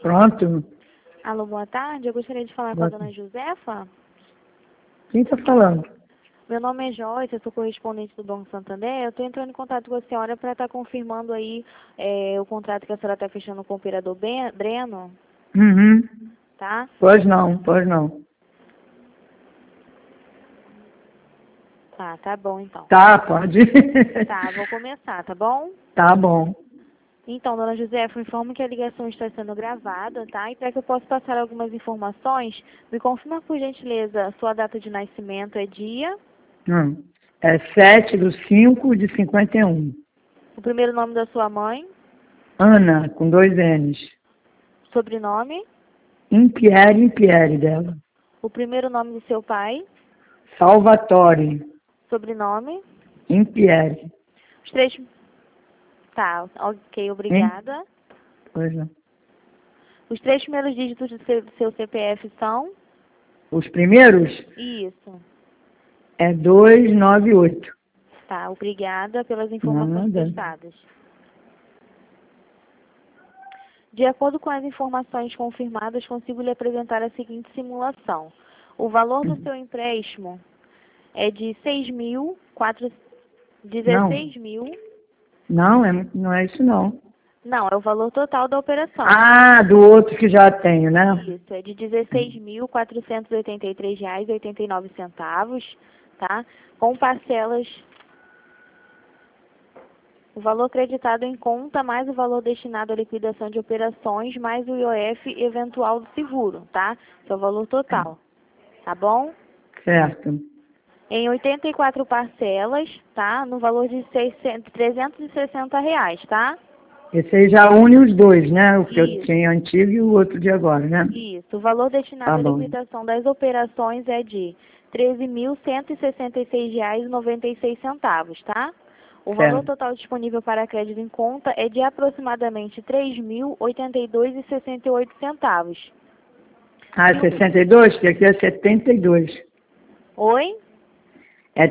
Pronto. Alô, boa tarde. Eu gostaria de falar com a dona Josefa. Quem está falando? Meu nome é Joyce, eu sou correspondente do Banco Santander. Eu estou entrando em contato com a senhora para estar confirmando aí o contrato que a senhora está fechando com o operador Breno, Uhum. tá? Pois não, pois não. Tá bom então. Tá, pode. Tá, vou começar, tá bom? Tá bom. Então, dona Josefa, informo que a ligação está sendo gravada, tá? E para que eu possa passar algumas informações, me confirma, por gentileza, sua data de nascimento é dia, É 7/5/51. o primeiro nome da sua mãe, Ana, com 2 N's. sobrenome, Impieri dela. o primeiro nome do seu pai, Salvatore. sobrenome, Impieri. os três... Tá, ok, obrigada. Pois não. Os 3 primeiros dígitos do seu CPF são? Os primeiros Isso. é 298. Tá, obrigada pelas informações Nada. prestadas. De acordo com as informações confirmadas, consigo lhe apresentar a seguinte simulação. O valor do seu empréstimo é de 16 mil... Não, não é isso não. Não, é o valor total da operação. Ah, do outro que já tenho, né? Isso, é de R$ 16.483,89, tá? Com parcelas, o valor creditado em conta, mais o valor destinado à liquidação de operações, mais o IOF eventual do seguro, tá? Esse é o valor total, tá bom? Certo. Em 84 parcelas, tá? No valor de R$ 360, tá? Esse aí já une os dois, né? O que eu Isso. tinha antigo e o outro de agora, né? Isso. O valor destinado Tá à bom. liquidação das operações é de R$ 13.166,96, tá? O valor Certo. total disponível para crédito em conta é de aproximadamente R$ 3.082,68. Ah, E o... 62? Que aqui é 72. Oi? É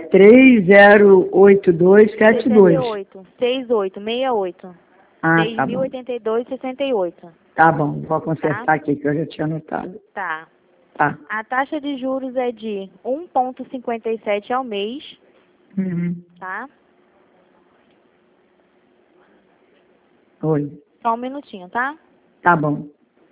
308272. 68. 68. 68. Ah, tá bom. 3.082,68. Tá bom, vou Tá? consertar aqui que eu já tinha anotado. Tá. Tá. A taxa de juros é de 1,57 ao mês, Uhum. tá? Oi. Só um minutinho, tá? Tá bom.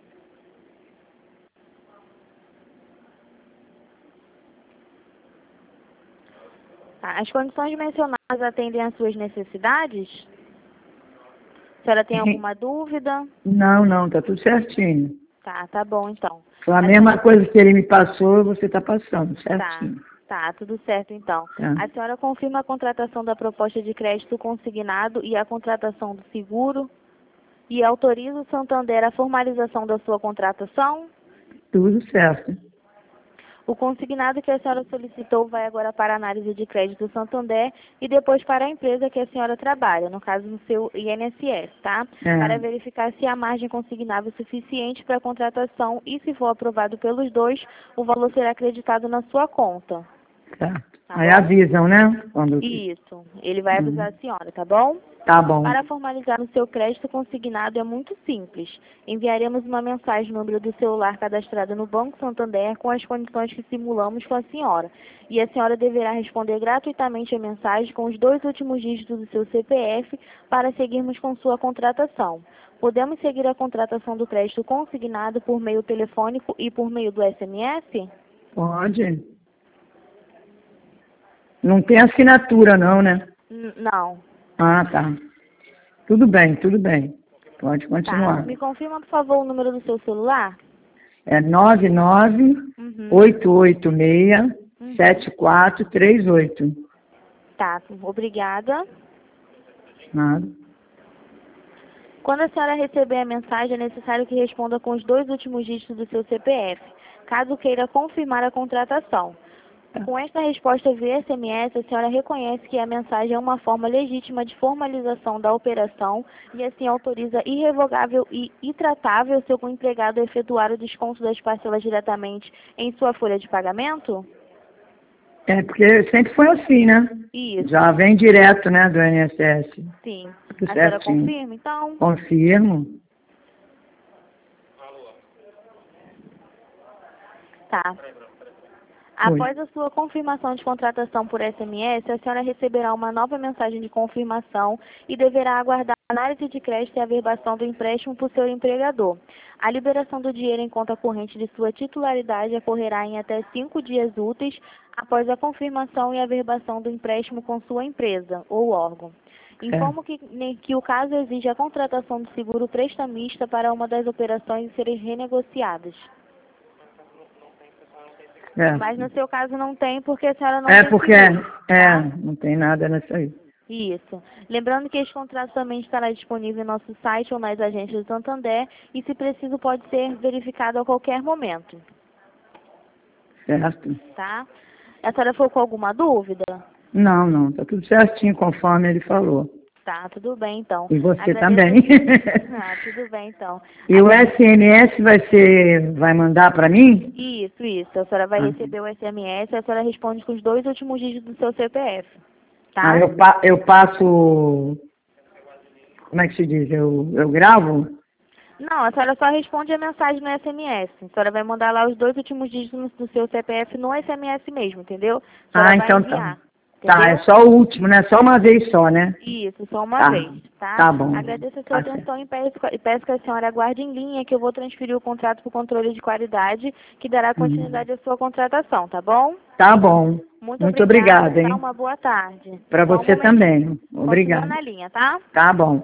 Tá. As condições mencionadas atendem às suas necessidades? A senhora tem alguma dúvida? Não, tá tudo certinho. Tá bom então. Foi a mesma coisa que ele me passou, você tá passando, Tá, certinho. tudo certo então. Tá. A senhora confirma a contratação da proposta de crédito consignado e a contratação do seguro? E autoriza o Santander a formalização da sua contratação? Tudo certo. O consignado que a senhora solicitou vai agora para a análise de crédito Santander e depois para a empresa que a senhora trabalha, no caso no seu INSS, tá? Para verificar se há margem consignável suficiente para a contratação e, se for aprovado pelos dois, o valor será acreditado na sua conta. Certo. Tá Aí bom? avisam, né? Quando... Isso. Ele vai avisar a senhora, tá bom? Tá bom. Para formalizar o seu crédito consignado é muito simples. Enviaremos uma mensagem no número do celular cadastrado no Banco Santander com as condições que simulamos com a senhora. E a senhora deverá responder gratuitamente a mensagem com os 2 últimos dígitos do seu CPF para seguirmos com sua contratação. Podemos seguir a contratação do crédito consignado por meio telefônico e por meio do SMS? Pode. Não tem assinatura não, né? Não. Ah, tá. Tudo bem, tudo bem. Pode Tá. continuar. Me confirma, por favor, o número do seu celular? É 99886-7438. Tá. Obrigada. Nada. Quando a senhora receber a mensagem, é necessário que responda com os 2 últimos dígitos do seu CPF, caso queira confirmar a contratação. Com esta resposta via SMS, a senhora reconhece que a mensagem é uma forma legítima de formalização da operação e assim autoriza irrevogável e intratável seu empregado a efetuar o desconto das parcelas diretamente em sua folha de pagamento? É, porque sempre foi assim, né? Isso. Já vem direto, né, do INSS. Sim. Tudo A senhora certinho. confirma, então? Confirmo. Tá. Após a sua confirmação de contratação por SMS, a senhora receberá uma nova mensagem de confirmação e deverá aguardar a análise de crédito e averbação do empréstimo por seu empregador. A liberação do dinheiro em conta corrente de sua titularidade ocorrerá em até 5 dias úteis após a confirmação e averbação do empréstimo com sua empresa ou órgão. Informo que o caso exige a contratação do seguro prestamista para uma das operações serem renegociadas. Mas no seu caso não tem, porque a senhora não tem porque seguro, tá? não tem nada nessa aí. Isso. Lembrando que esse contrato também estará disponível no nosso site ou nas agências do Santander e, se preciso, pode ser verificado a qualquer momento. Certo. Tá? A senhora ficou com alguma dúvida? Não, tá tudo certinho conforme ele falou. Tá, tudo bem então. E você Agradeço... também. Ah, tudo bem então. E o SMS vai mandar para mim? Isso. A senhora vai receber o SMS e a senhora responde com os 2 últimos dígitos do seu CPF. Tá? Eu passo, como é que se diz? Eu gravo? Não, a senhora só responde a mensagem no SMS. A senhora vai mandar lá os 2 últimos dígitos do seu CPF no SMS mesmo, entendeu? A senhora vai então enviar, tá. entendeu? Tá, é só o último, né? Só uma vez só, né? Isso, só uma vez, tá? Tá bom. Agradeço a sua atenção e peço que a senhora aguarde em linha que eu vou transferir o contrato para o controle de qualidade, que dará continuidade à sua contratação, tá bom? Tá bom. Muito obrigada, hein? Tá? Uma boa tarde. Para Só um você momentinho. também. Continua Obrigada. na linha, tá? Tá bom.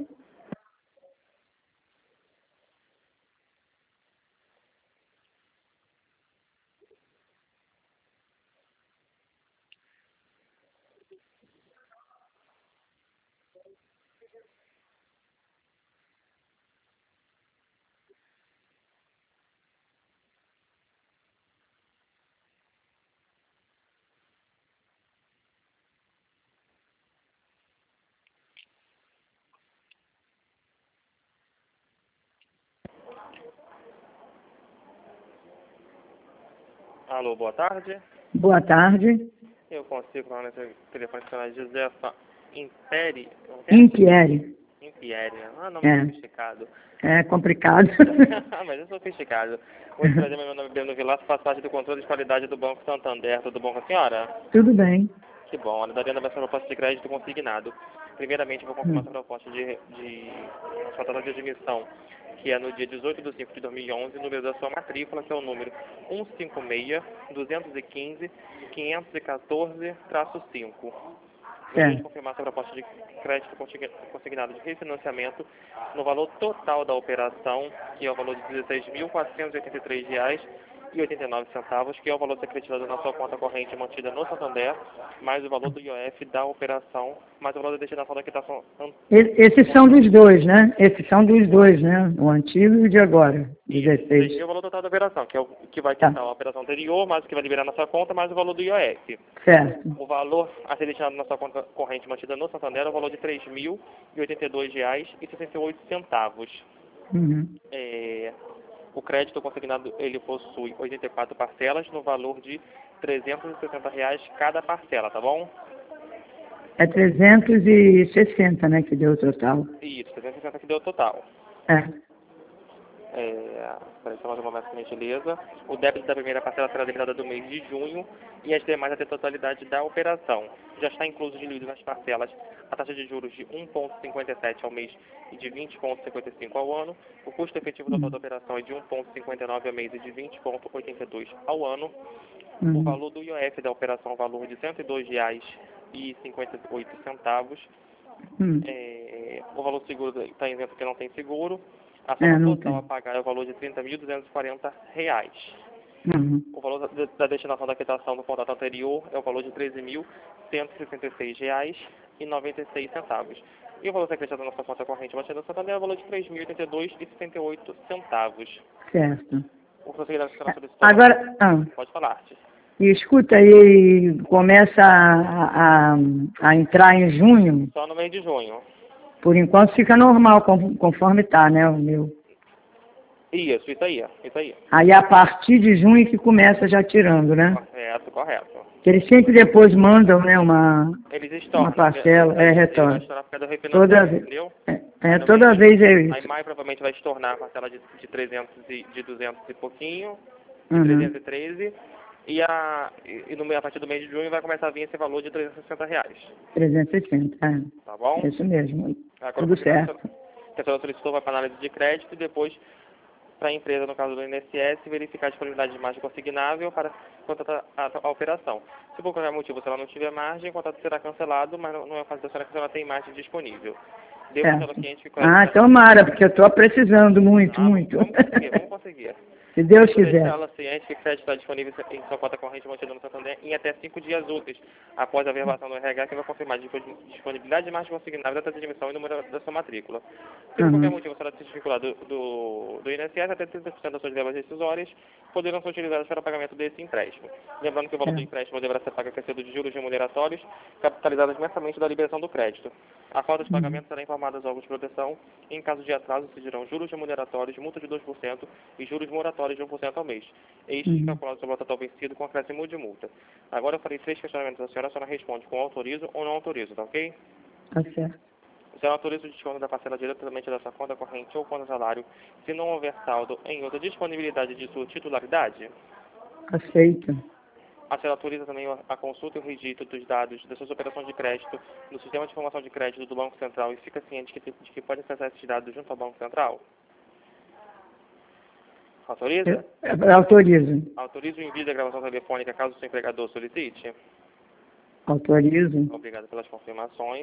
Alô, boa tarde. Boa tarde. Eu consigo falar nesse telefone chamado Josefa Impieri. Impieri. Nome sofisticado. É complicado. Mas é sofisticado. Muito prazer, meu nome é Breno Vilaço, faço parte do controle de qualidade do Banco Santander. Tudo bom com a senhora? Tudo bem. Que bom. A Darina vai ser uma proposta de crédito consignado. Primeiramente, eu vou confirmar essa proposta de contrato de admissão, que é no dia 18 de 5 de 2011, o número da sua matrícula, que é o número 156-215-514-5. Gostaria de confirmar essa proposta de crédito consignado de refinanciamento no valor total da operação, que é o valor de R$ 16.483,89, que é o valor acreditado na sua conta corrente mantida no Santander, mais o valor do IOF da operação, mais o valor da destinação da quitação. Esses são dos dois, né? O antigo e o de agora, 16. Esse é o valor total da operação, que é o que vai quitar a operação anterior, mais o que vai liberar na sua conta, mais o valor do IOF. Certo. O valor a ser destinado na sua conta corrente mantida no Santander é o valor de R$ 3.082,68. O crédito consignado, ele possui 84 parcelas no valor de R$ 360 cada parcela, tá bom? É 360, né, que deu o total. Isso, 360 que deu o total. Peraí, só mais um momento, por gentileza. O débito da primeira parcela será liberado do mês de junho e as demais até a totalidade da operação. Já está incluso diluído nas parcelas a taxa de juros de 1,57 ao mês e de 20,55 ao ano. O custo efetivo total da operação é de 1,59 ao mês e de 20,82 ao ano. O valor do IOF da operação é o valor de R$ 102,58. O valor do seguro está isento porque não tem seguro. A soma total a pagar é o valor de R$ 30.240. O valor da destinação da quitação do contrato anterior é o valor de R$ 13.166,96. E o valor acreditado na nossa conta corrente mantida no Santander é o valor de R$ 3.082,78. Certo. O conselheiro da solicitou. Agora, Pode falar. E escuta, aí começa a entrar em junho? Só no mês de junho. Por enquanto fica normal, conforme está, né, o meu. Isso aí. Aí a partir de junho que começa já tirando, né? Correto. Que eles sempre depois mandam, né, uma parcela, retorno. Toda vez. Entendeu? Toda vez é isso. Aí maio provavelmente vai se tornar a parcela de 300 e de 200 e pouquinho. de Uhum. 313 a partir do mês de junho vai começar a vir esse valor de R$360. 360, Tá bom? é isso mesmo. Agora, Tudo certo. que a senhora solicitou vai para análise de crédito e depois para a empresa, no caso do INSS, verificar a disponibilidade de margem consignável para contratar a operação. Se por qualquer motivo se ela não tiver margem, o contrato será cancelado, mas não é o caso da senhora que a senhora tem margem disponível. Devo estar Certo. ciente que Tomara, porque eu estou precisando muito, muito. Vamos conseguir. Se Deus Devo quiser. deixá-la ciente que o crédito está disponível em sua conta corrente mantida no Santander em até 5 dias úteis, após a verbação do RH, que vai confirmar disponibilidade de margem consignável, data de admissão e número da sua matrícula. Se por qualquer motivo a senhora se desvincular do INSS, até 30% das suas verbas decisórias poderão ser utilizadas para o pagamento desse empréstimo. Lembrando que o valor do empréstimo deverá ser pago acrescido de juros remuneratórios, capitalizados mensalmente da liberação do crédito. A falta de pagamento será informada aos órgãos de proteção e, em caso de atraso, incidirão juros remuneratórios, multa de 2% e juros moratórios de 1% ao mês. Estes calculados sobre o total vencido com acréscimo de multa. Agora eu farei 3 questionamentos à senhora responde com autorizo ou não autorizo, tá ok? Tá certo. A senhora autoriza o desconto da parcela diretamente da sua conta corrente ou conta salário, se não houver saldo em outra disponibilidade de sua titularidade? Aceito. A senhora autoriza também a consulta e o registro dos dados das suas operações de crédito no sistema de informação de crédito do Banco Central e fica ciente de que pode acessar esses dados junto ao Banco Central? Autoriza? Autorizo. Autoriza o envio da gravação telefônica caso o seu empregador solicite? Autorizo. Obrigado pelas confirmações.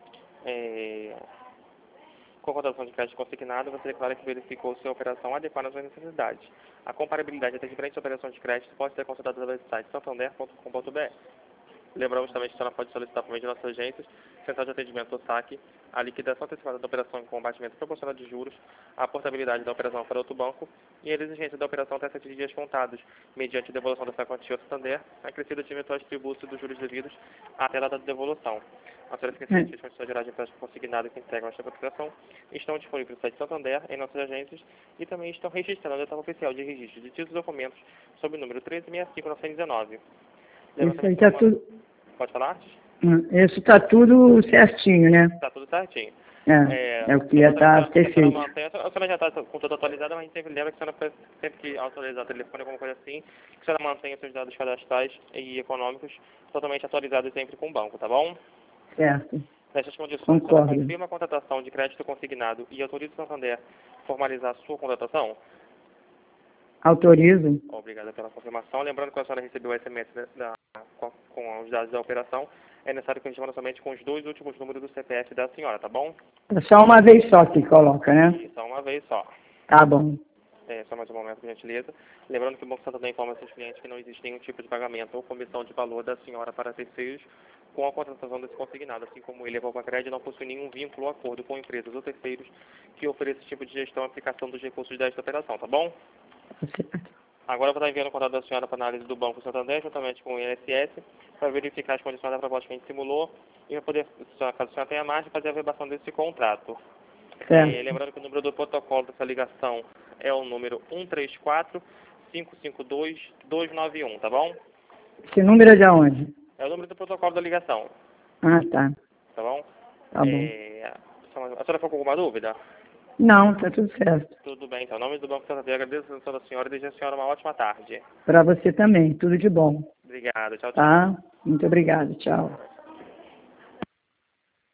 Com a contratação de crédito consignado, você declara que verificou sua operação adequada às suas necessidades. A comparabilidade entre diferentes operações de crédito pode ser consultada no site santander.com.br. Lembramos também que a senhora pode solicitar por meio de nossas agências, Central de Atendimento ou SAC, a liquidação antecipada da operação com abatimento proporcional de juros, a portabilidade da operação para outro banco e a exigência da operação até 7 dias contados, mediante devolução dessa quantia ao Santander, acrescida de eventuais tributos dos juros devidos até a data de devolução. A senhora fica ciente que as condições gerais de empréstimo consignado que integram esta cotização estão disponíveis no site Santander, em nossas agências, e também estão registradas na etapa oficial de registro de títulos e documentos sob o número 1365-919. Isso aí tá tudo... Pode falar? Isso está tudo certinho, né? Está tudo certinho. É o que ia ter feito. A senhora já está com tudo atualizado, mas a gente sempre lembra que a senhora sempre que autorizar o telefone, alguma coisa assim, que a senhora mantenha seus dados cadastrais e econômicos totalmente atualizados sempre com o banco, tá bom? Certo. Nessas condições, Concordo. a senhora confirma a contratação de crédito consignado e autoriza o Santander formalizar a sua contratação? Autorizo. Obrigado pela confirmação. Lembrando que a senhora recebeu o SMS com os dados da operação, é necessário que a gente mande somente com os 2 últimos números do CPF da senhora, tá bom? É só uma vez só que coloca, né? Só uma vez só. Tá bom. Só mais um momento, por gentileza. Lembrando que o Banco Santander informa a seus clientes que não existe nenhum tipo de pagamento ou comissão de valor da senhora para terceiros com a contratação desse consignado, assim como ele, a Valpacred, não possui nenhum vínculo ou acordo com empresas ou terceiros que ofereçam esse tipo de gestão e aplicação dos recursos desta operação, tá bom? Agora eu vou estar enviando o contato da senhora para análise do Banco Santander, juntamente com o INSS, para verificar as condições da proposta que a gente simulou e para poder, caso a senhora tenha margem, fazer a verbação desse contrato. Lembrando que o número do protocolo dessa ligação é o número 134-552-291, tá bom? Esse número é de onde? É o número do protocolo da ligação. Ah, tá. Tá bom? Tá bom. A senhora ficou com alguma dúvida? Não, tá tudo certo. Tudo bem, então. Em nome do Banco Santander, agradeço a atenção da senhora e desejo à senhora uma ótima tarde. Para você também, tudo de bom. Obrigado. Tchau, tchau. Tá? Muito obrigado. Tchau.